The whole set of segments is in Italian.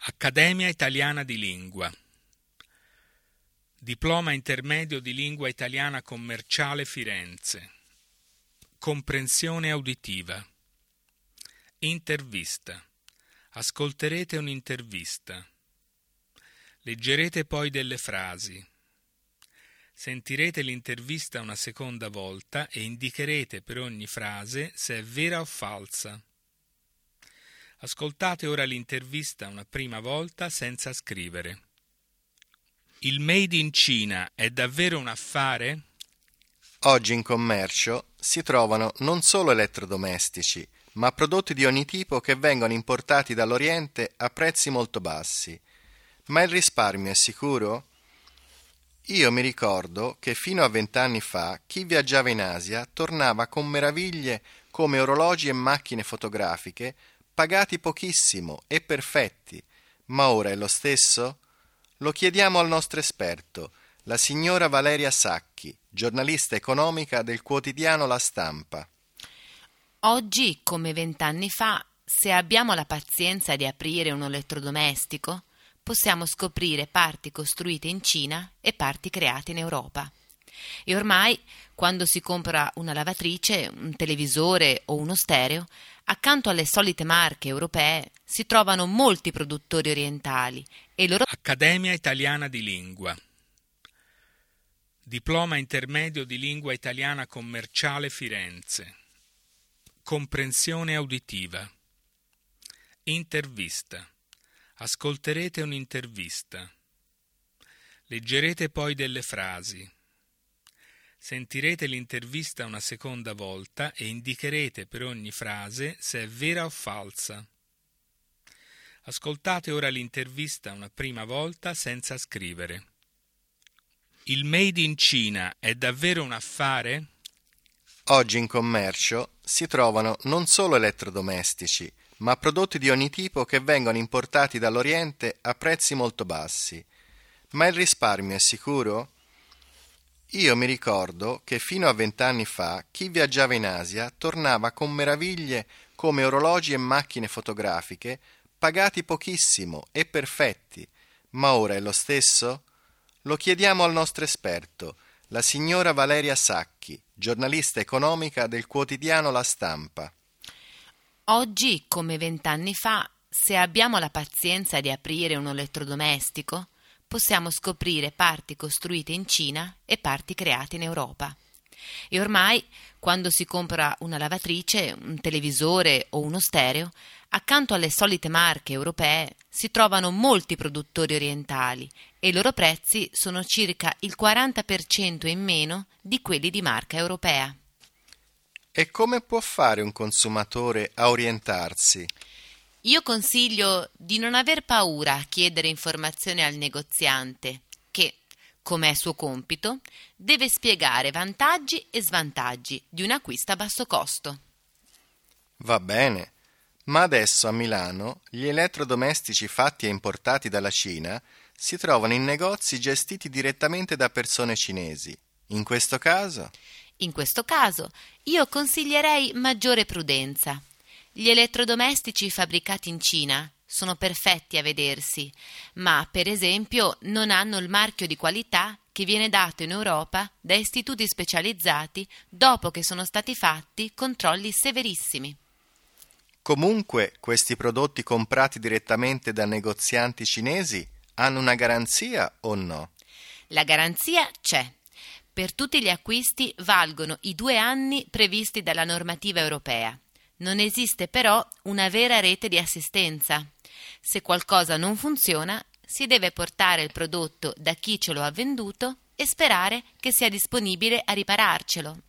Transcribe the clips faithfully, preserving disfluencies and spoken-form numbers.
Accademia Italiana di Lingua. Diploma intermedio di lingua italiana commerciale Firenze. Comprensione uditiva. Intervista. Ascolterete un'intervista. Leggerete poi delle frasi. Sentirete l'intervista una seconda volta e indicherete per ogni frase se è vera o falsa. Ascoltate ora l'intervista una prima volta senza scrivere. Il Made in Cina è davvero un affare? Oggi in commercio si trovano non solo elettrodomestici, ma prodotti di ogni tipo che vengono importati dall'Oriente a prezzi molto bassi. Ma il risparmio è sicuro? Io mi ricordo che fino a vent'anni fa chi viaggiava in Asia tornava con meraviglie come orologi e macchine fotografiche pagati pochissimo e perfetti. Ma ora è lo stesso? Lo chiediamo al nostro esperto, la signora Valeria Sacchi, giornalista economica del quotidiano La Stampa. Oggi, come vent'anni fa, se abbiamo la pazienza di aprire un elettrodomestico, possiamo scoprire parti costruite in Cina e parti create in Europa. E ormai, quando si compra una lavatrice, un televisore o uno stereo, accanto alle solite marche europee si trovano molti produttori orientali e i loro... Accademia Italiana di Lingua. Diploma intermedio di lingua italiana commerciale Firenze. Comprensione uditiva. Intervista. Ascolterete un'intervista. Leggerete poi delle frasi. Sentirete l'intervista una seconda volta e indicherete per ogni frase se è vera o falsa. Ascoltate ora l'intervista una prima volta senza scrivere. Il Made in Cina è davvero un affare? Oggi in commercio si trovano non solo elettrodomestici, ma prodotti di ogni tipo che vengono importati dall'Oriente a prezzi molto bassi. Ma il risparmio è sicuro? Io mi ricordo che fino a vent'anni fa chi viaggiava in Asia tornava con meraviglie come orologi e macchine fotografiche pagati pochissimo e perfetti. Ma ora è lo stesso? Lo chiediamo al nostro esperto, la signora Valeria Sacchi, giornalista economica del quotidiano La Stampa. Oggi, come vent'anni fa, se abbiamo la pazienza di aprire un elettrodomestico, possiamo scoprire parti costruite in Cina e parti create in Europa. E ormai, quando si compra una lavatrice, un televisore o uno stereo, accanto alle solite marche europee si trovano molti produttori orientali e i loro prezzi sono circa il quaranta per cento in meno di quelli di marca europea. E come può fare un consumatore a orientarsi? Io consiglio di non aver paura a chiedere informazioni al negoziante che, come è suo compito, deve spiegare vantaggi e svantaggi di un acquisto a basso costo. Va bene, ma adesso a Milano gli elettrodomestici fatti e importati dalla Cina si trovano in negozi gestiti direttamente da persone cinesi. In questo caso? In questo caso io consiglierei maggiore prudenza. Gli elettrodomestici fabbricati in Cina sono perfetti a vedersi, ma per esempio non hanno il marchio di qualità che viene dato in Europa da istituti specializzati dopo che sono stati fatti controlli severissimi. Comunque, questi prodotti comprati direttamente da negozianti cinesi hanno una garanzia o no? La garanzia c'è. Per tutti gli acquisti valgono i due anni previsti dalla normativa europea. Non esiste però una vera rete di assistenza. Se qualcosa non funziona, si deve portare il prodotto da chi ce lo ha venduto e sperare che sia disponibile a ripararcelo.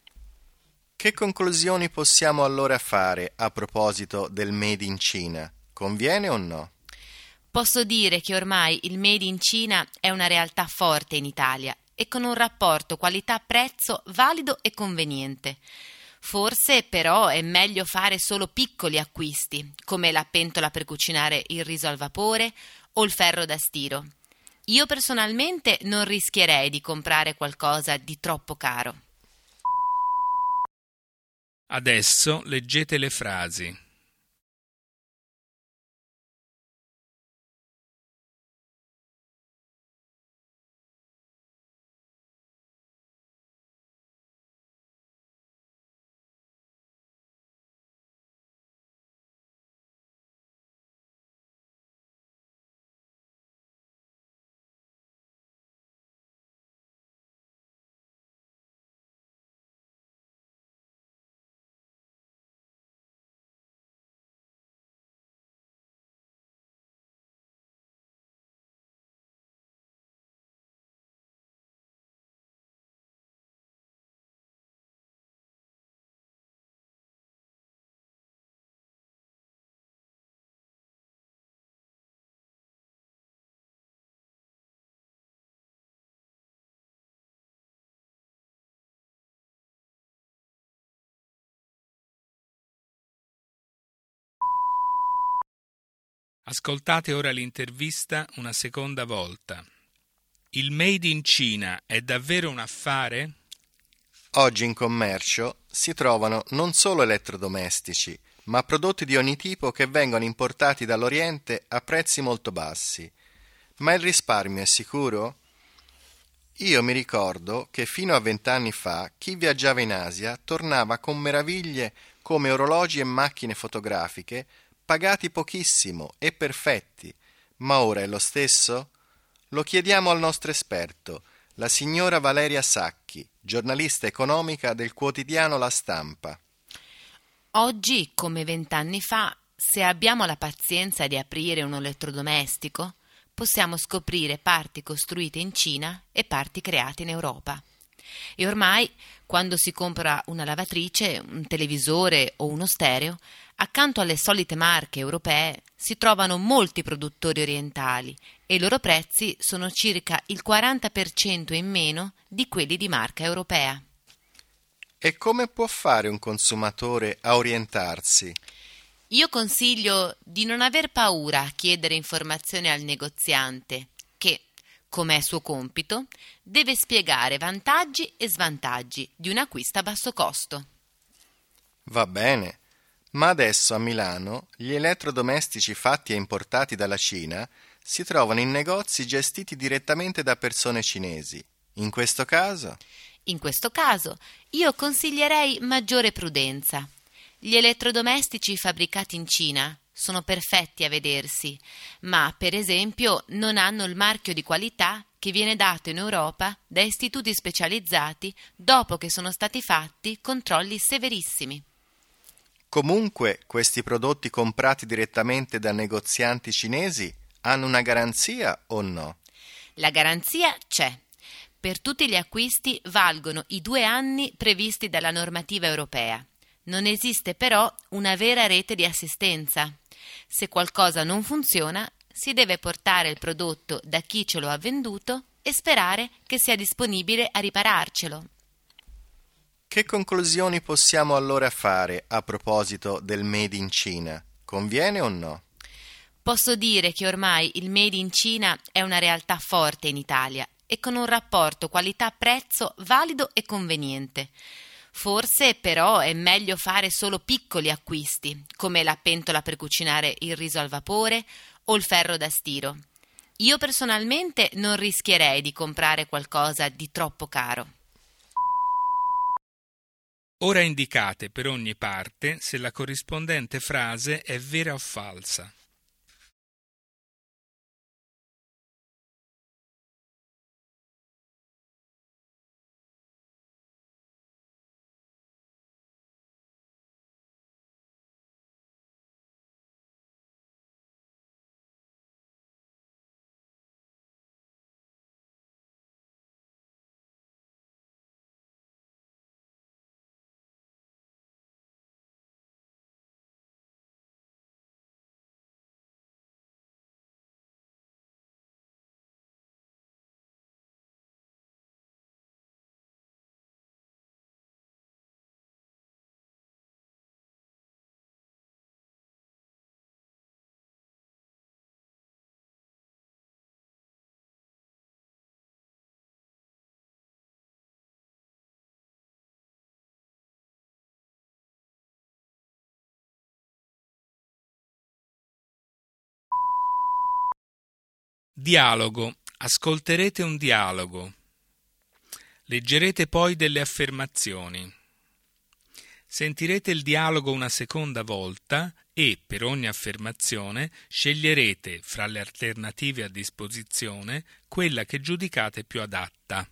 Che conclusioni possiamo allora fare a proposito del Made in Cina? Conviene o no? Posso dire che ormai il Made in Cina è una realtà forte in Italia e con un rapporto qualità-prezzo valido e conveniente. Forse però è meglio fare solo piccoli acquisti, come la pentola per cucinare il riso al vapore o il ferro da stiro. Io personalmente non rischierei di comprare qualcosa di troppo caro. Adesso leggete le frasi. Ascoltate ora l'intervista una seconda volta. Il Made in Cina è davvero un affare? Oggi in commercio si trovano non solo elettrodomestici, ma prodotti di ogni tipo che vengono importati dall'Oriente a prezzi molto bassi. Ma il risparmio è sicuro? Io mi ricordo che fino a vent'anni fa chi viaggiava in Asia tornava con meraviglie come orologi e macchine fotografiche pagati pochissimo e perfetti. Ma ora è lo stesso? Lo chiediamo al nostro esperto, la signora Valeria Sacchi, giornalista economica del quotidiano La Stampa. Oggi, come vent'anni fa, se abbiamo la pazienza di aprire un elettrodomestico, possiamo scoprire parti costruite in Cina e parti create in Europa. E ormai, quando si compra una lavatrice, un televisore o uno stereo, accanto alle solite marche europee si trovano molti produttori orientali e i loro prezzi sono circa il quaranta per cento in meno di quelli di marca europea. E come può fare un consumatore a orientarsi? Io consiglio di non aver paura a chiedere informazioni al negoziante che, come è suo compito, deve spiegare vantaggi e svantaggi di un acquisto a basso costo. Va bene, ma adesso a Milano gli elettrodomestici fatti e importati dalla Cina si trovano in negozi gestiti direttamente da persone cinesi. In questo caso? In questo caso io consiglierei maggiore prudenza. Gli elettrodomestici fabbricati in Cina sono perfetti a vedersi, ma per esempio non hanno il marchio di qualità che viene dato in Europa da istituti specializzati dopo che sono stati fatti controlli severissimi. Comunque questi prodotti comprati direttamente da negozianti cinesi hanno una garanzia o no? La garanzia c'è. Per tutti gli acquisti valgono i due anni previsti dalla normativa europea. Non esiste però una vera rete di assistenza. Se qualcosa non funziona, si deve portare il prodotto da chi ce lo ha venduto e sperare che sia disponibile a ripararcelo. Che conclusioni possiamo allora fare a proposito del Made in Cina? Conviene o no? Posso dire che ormai il Made in Cina è una realtà forte in Italia e con un rapporto qualità-prezzo valido e conveniente. Forse però è meglio fare solo piccoli acquisti, come la pentola per cucinare il riso al vapore o il ferro da stiro. Io personalmente non rischierei di comprare qualcosa di troppo caro. Ora indicate per ogni parte se la corrispondente frase è vera o falsa. Dialogo. Ascolterete un dialogo. Leggerete poi delle affermazioni. Sentirete il dialogo una seconda volta e, per ogni affermazione, sceglierete, fra le alternative a disposizione, quella che giudicate più adatta.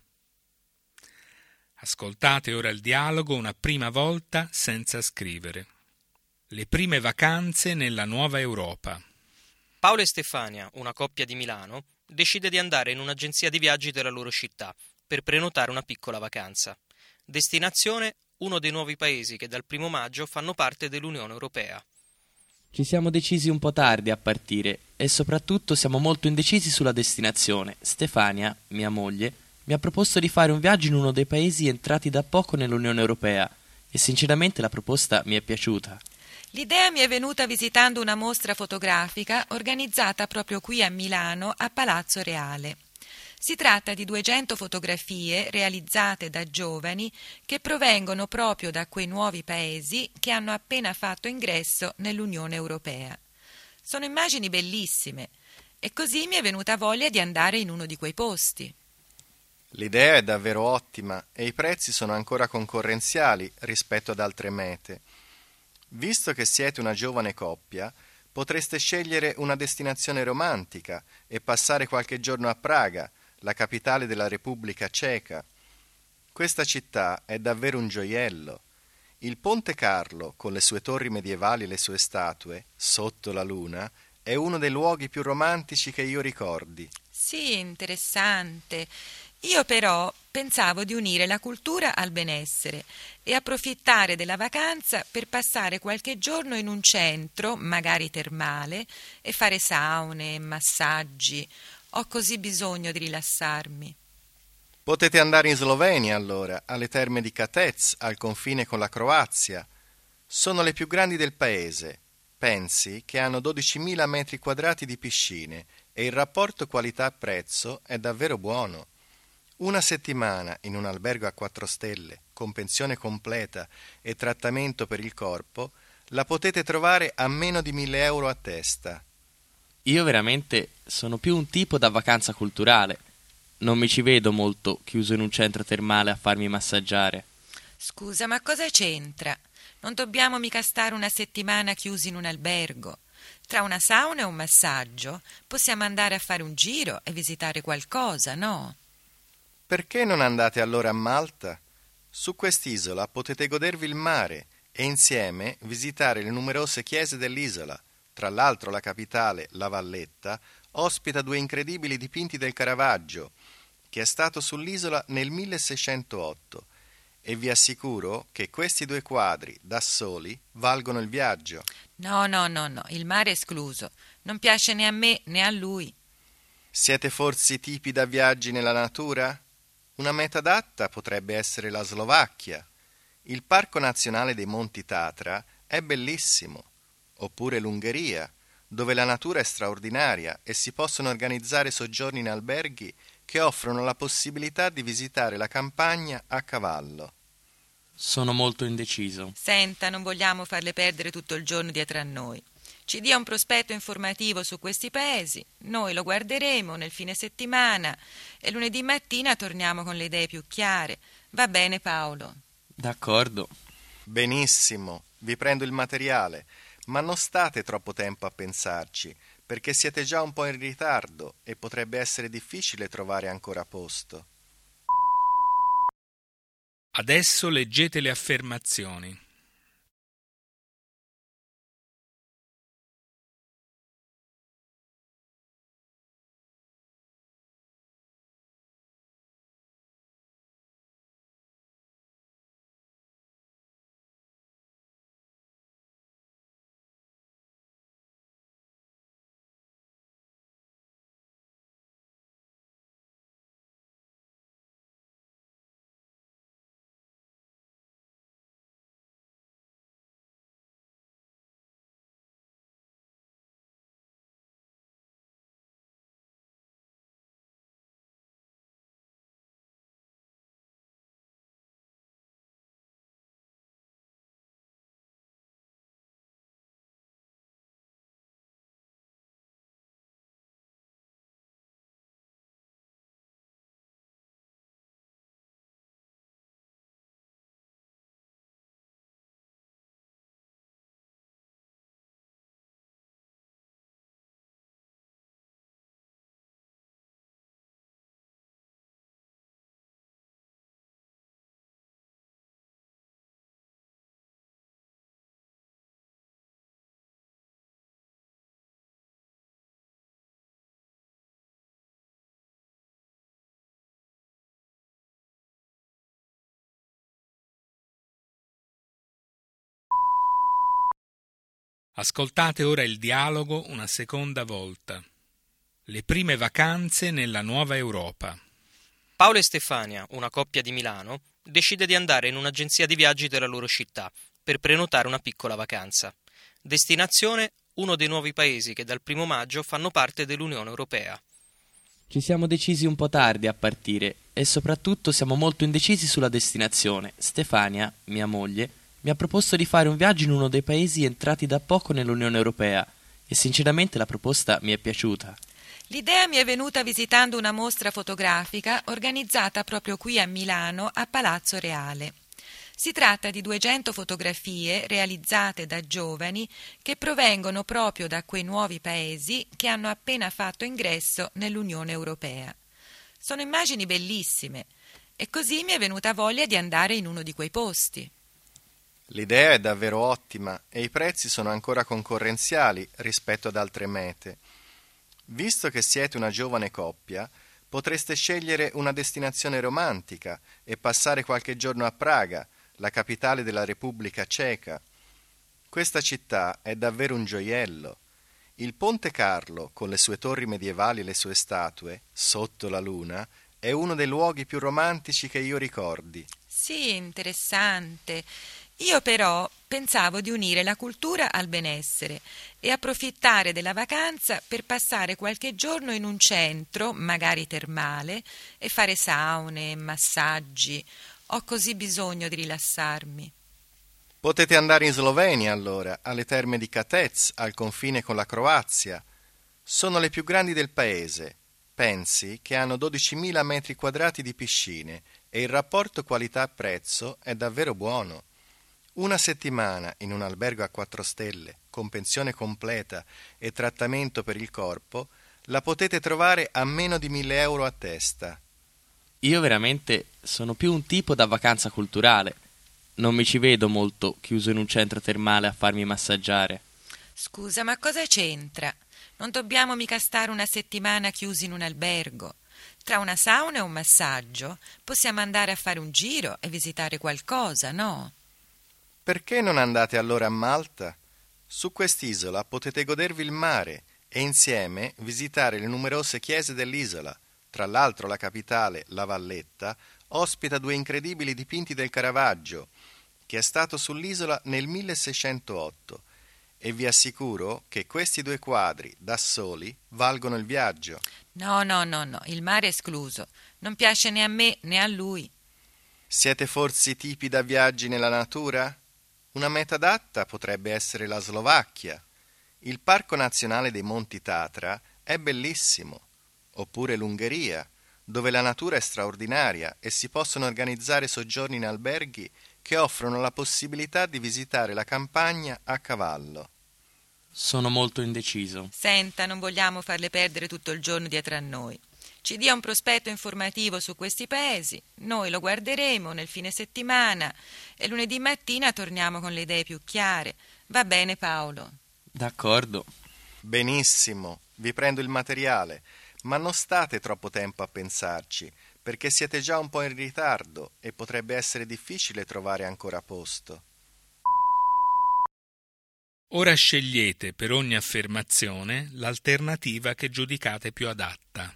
Ascoltate ora il dialogo una prima volta senza scrivere. Le prime vacanze nella nuova Europa. Paolo e Stefania, una coppia di Milano, decide di andare in un'agenzia di viaggi della loro città per prenotare una piccola vacanza. Destinazione: uno dei nuovi paesi che dal primo maggio fanno parte dell'Unione Europea. Ci siamo decisi un po' tardi a partire e soprattutto siamo molto indecisi sulla destinazione. Stefania, mia moglie, mi ha proposto di fare un viaggio in uno dei paesi entrati da poco nell'Unione Europea e sinceramente la proposta mi è piaciuta. L'idea mi è venuta visitando una mostra fotografica organizzata proprio qui a Milano, a Palazzo Reale. Si tratta di duecento fotografie realizzate da giovani che provengono proprio da quei nuovi paesi che hanno appena fatto ingresso nell'Unione Europea. Sono immagini bellissime e così mi è venuta voglia di andare in uno di quei posti. L'idea è davvero ottima e i prezzi sono ancora concorrenziali rispetto ad altre mete. Visto che siete una giovane coppia, potreste scegliere una destinazione romantica e passare qualche giorno a Praga, la capitale della Repubblica Ceca. Questa città è davvero un gioiello. Il Ponte Carlo, con le sue torri medievali e le sue statue, sotto la luna, è uno dei luoghi più romantici che io ricordi. Sì, interessante. Io però pensavo di unire la cultura al benessere e approfittare della vacanza per passare qualche giorno in un centro, magari termale, e fare saune, massaggi. Ho così bisogno di rilassarmi. Potete andare in Slovenia allora, alle terme di Katec, al confine con la Croazia. Sono le più grandi del paese. Pensi che hanno dodicimila metri quadrati di piscine e il rapporto qualità-prezzo è davvero buono. Una settimana in un albergo a quattro stelle, con pensione completa e trattamento per il corpo, la potete trovare a meno di mille euro a testa. Io veramente sono più un tipo da vacanza culturale. Non mi ci vedo molto chiuso in un centro termale a farmi massaggiare. Scusa, ma cosa c'entra? Non dobbiamo mica stare una settimana chiusi in un albergo. Tra una sauna e un massaggio possiamo andare a fare un giro e visitare qualcosa, no? Perché non andate allora a Malta? Su quest'isola potete godervi il mare e insieme visitare le numerose chiese dell'isola. Tra l'altro la capitale, La Valletta, ospita due incredibili dipinti del Caravaggio, che è stato sull'isola nel milleseicentotto, e vi assicuro che questi due quadri, da soli, valgono il viaggio. No, no, no, no, il mare è escluso. Non piace né a me né a lui. Siete forse tipi da viaggi nella natura? Una meta adatta potrebbe essere la Slovacchia. Il Parco Nazionale dei Monti Tatra è bellissimo. Oppure l'Ungheria, dove la natura è straordinaria e si possono organizzare soggiorni in alberghi che offrono la possibilità di visitare la campagna a cavallo. Sono molto indeciso. Senta, non vogliamo farle perdere tutto il giorno dietro a noi. Ci dia un prospetto informativo su questi paesi, noi lo guarderemo nel fine settimana e lunedì mattina torniamo con le idee più chiare. Va bene, Paolo? D'accordo. Benissimo, vi prendo il materiale. Ma non state troppo tempo a pensarci, perché siete già un po' in ritardo e potrebbe essere difficile trovare ancora posto. Adesso leggete le affermazioni. Ascoltate ora il dialogo una seconda volta. Le prime vacanze nella nuova Europa. Paolo e Stefania, una coppia di Milano, decide di andare in un'agenzia di viaggi della loro città per prenotare una piccola vacanza. Destinazione: uno dei nuovi paesi che dal primo maggio fanno parte dell'Unione Europea. Ci siamo decisi un po' tardi a partire e soprattutto siamo molto indecisi sulla destinazione. Stefania, mia moglie, mi ha proposto di fare un viaggio in uno dei paesi entrati da poco nell'Unione Europea e sinceramente la proposta mi è piaciuta. L'idea mi è venuta visitando una mostra fotografica organizzata proprio qui a Milano, a Palazzo Reale. Si tratta di duecento fotografie realizzate da giovani che provengono proprio da quei nuovi paesi che hanno appena fatto ingresso nell'Unione Europea. Sono immagini bellissime e così mi è venuta voglia di andare in uno di quei posti. L'idea è davvero ottima e i prezzi sono ancora concorrenziali rispetto ad altre mete. Visto che siete una giovane coppia, potreste scegliere una destinazione romantica e passare qualche giorno a Praga, la capitale della Repubblica Ceca. Questa città è davvero un gioiello. Il Ponte Carlo, con le sue torri medievali e le sue statue, sotto la luna, è uno dei luoghi più romantici che io ricordi. Sì, interessante. Io però pensavo di unire la cultura al benessere e approfittare della vacanza per passare qualche giorno in un centro, magari termale, e fare saune, massaggi. Ho così bisogno di rilassarmi. Potete andare in Slovenia allora, alle terme di Katec, al confine con la Croazia. Sono le più grandi del paese. Pensi che hanno dodicimila metri quadrati di piscine e il rapporto qualità-prezzo è davvero buono. Una settimana in un albergo a quattro stelle, con pensione completa e trattamento per il corpo, la potete trovare a meno di mille euro a testa. Io veramente sono più un tipo da vacanza culturale. Non mi ci vedo molto chiuso in un centro termale a farmi massaggiare. Scusa, ma cosa c'entra? Non dobbiamo mica stare una settimana chiusi in un albergo. Tra una sauna e un massaggio possiamo andare a fare un giro e visitare qualcosa, no? Perché non andate allora a Malta? Su quest'isola potete godervi il mare e insieme visitare le numerose chiese dell'isola. Tra l'altro la capitale, La Valletta, ospita due incredibili dipinti del Caravaggio, che è stato sull'isola nel milleseicentotto, e vi assicuro che questi due quadri, da soli, valgono il viaggio. No, no, no, no, il mare è escluso. Non piace né a me né a lui. Siete forse tipi da viaggi nella natura? Una meta adatta potrebbe essere la Slovacchia. Il Parco Nazionale dei Monti Tatra è bellissimo. Oppure l'Ungheria, dove la natura è straordinaria e si possono organizzare soggiorni in alberghi che offrono la possibilità di visitare la campagna a cavallo. Sono molto indeciso. Senta, non vogliamo farle perdere tutto il giorno dietro a noi. Ci dia un prospetto informativo su questi paesi, noi lo guarderemo nel fine settimana e lunedì mattina torniamo con le idee più chiare. Va bene, Paolo? D'accordo. Benissimo, vi prendo il materiale. Ma non state troppo tempo a pensarci, perché siete già un po' in ritardo e potrebbe essere difficile trovare ancora posto. Ora scegliete per ogni affermazione l'alternativa che giudicate più adatta.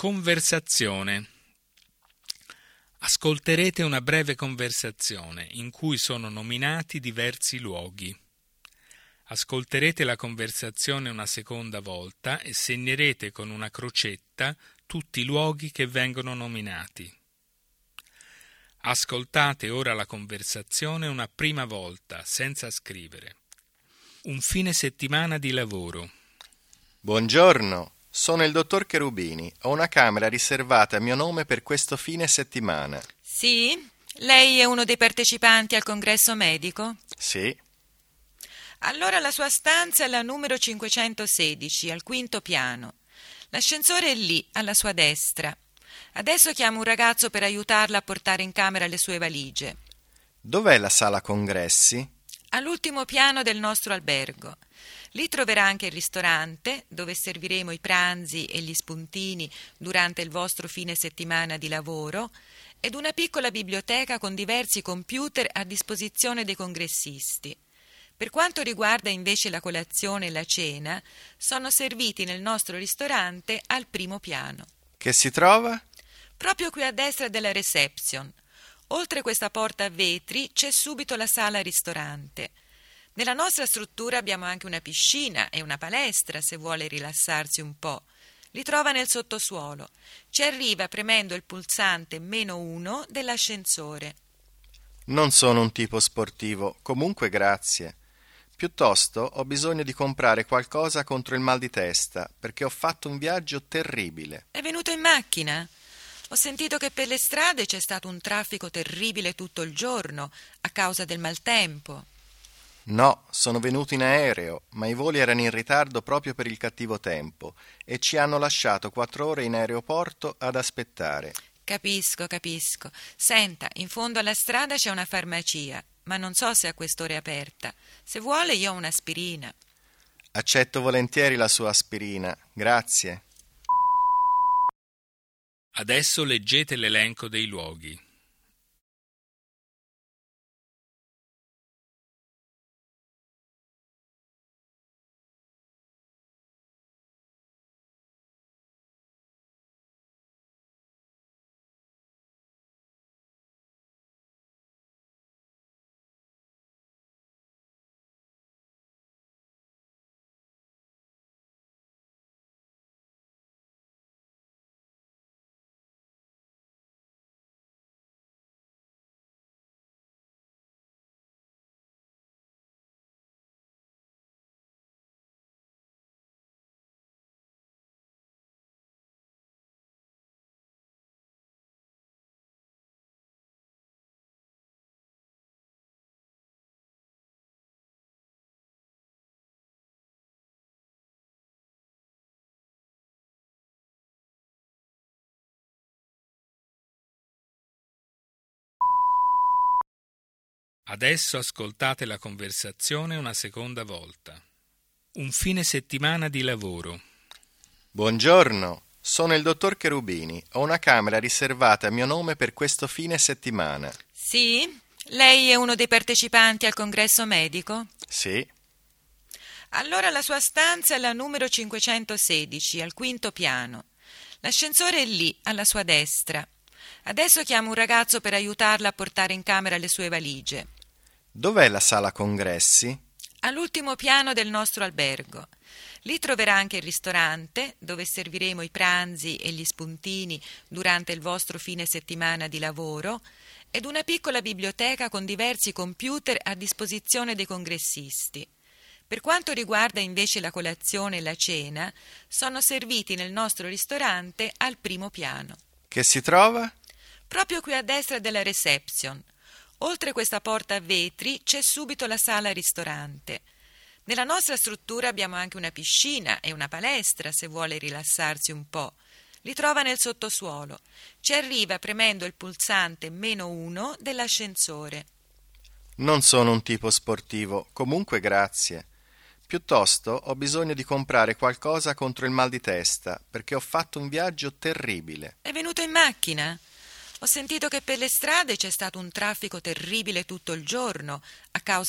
Conversazione. Ascolterete una breve conversazione in cui sono nominati diversi luoghi. Ascolterete la conversazione una seconda volta e segnerete con una crocetta tutti i luoghi che vengono nominati. Ascoltate ora la conversazione una prima volta, senza scrivere. Un fine settimana di lavoro. Buongiorno, sono il dottor Cherubini. Ho una camera riservata a mio nome per questo fine settimana. Sì? Lei è uno dei partecipanti al congresso medico? Sì. Allora la sua stanza è la numero cinquecentosedici, al quinto piano. L'ascensore è lì, alla sua destra. Adesso chiamo un ragazzo per aiutarla a portare in camera le sue valigie. Dov'è la sala congressi? All'ultimo piano del nostro albergo. Lì troverà anche il ristorante, dove serviremo i pranzi e gli spuntini durante il vostro fine settimana di lavoro, ed una piccola biblioteca con diversi computer a disposizione dei congressisti. Per quanto riguarda invece la colazione e la cena, sono serviti nel nostro ristorante al primo piano. Che si trova? Proprio qui a destra della reception. Oltre questa porta a vetri c'è subito la sala ristorante. Nella nostra struttura abbiamo anche una piscina e una palestra se vuole rilassarsi un po'. Li trova nel sottosuolo. Ci arriva premendo il pulsante meno uno dell'ascensore. Non sono un tipo sportivo, comunque grazie. Piuttosto ho bisogno di comprare qualcosa contro il mal di testa, perché ho fatto un viaggio terribile. È venuto in macchina? Ho sentito che per le strade c'è stato un traffico terribile tutto il giorno a causa del maltempo. No, sono venuto in aereo, ma i voli erano in ritardo proprio per il cattivo tempo e ci hanno lasciato quattro ore in aeroporto ad aspettare. Capisco, capisco. Senta, in fondo alla strada c'è una farmacia, ma non so se a quest'ora è aperta. Se vuole io ho un'aspirina. Accetto volentieri la sua aspirina, grazie. Adesso leggete l'elenco dei luoghi. Adesso ascoltate la conversazione una seconda volta. Un fine settimana di lavoro. Buongiorno, sono il dottor Cherubini. Ho una camera riservata a mio nome per questo fine settimana. Sì? Lei è uno dei partecipanti al congresso medico? Sì. Allora la sua stanza è la numero cinquecentosedici, al quinto piano. L'ascensore è lì, alla sua destra. Adesso chiamo un ragazzo per aiutarla a portare in camera le sue valigie. Dov'è la sala congressi? All'ultimo piano del nostro albergo. Lì troverà anche il ristorante, dove serviremo i pranzi e gli spuntini durante il vostro fine settimana di lavoro, ed una piccola biblioteca con diversi computer a disposizione dei congressisti. Per quanto riguarda invece la colazione e la cena, sono serviti nel nostro ristorante al primo piano. Che si trova? Proprio qui a destra della reception. Oltre questa porta a vetri c'è subito la sala ristorante. Nella nostra struttura abbiamo anche una piscina e una palestra se vuole rilassarsi un po'. Li trova nel sottosuolo. Ci arriva premendo il pulsante meno uno dell'ascensore. Non sono un tipo sportivo, comunque grazie. Piuttosto ho bisogno di comprare qualcosa contro il mal di testa, perché ho fatto un viaggio terribile. È venuto in macchina? Ho sentito che per le strade c'è stato un traffico terribile tutto il giorno a causa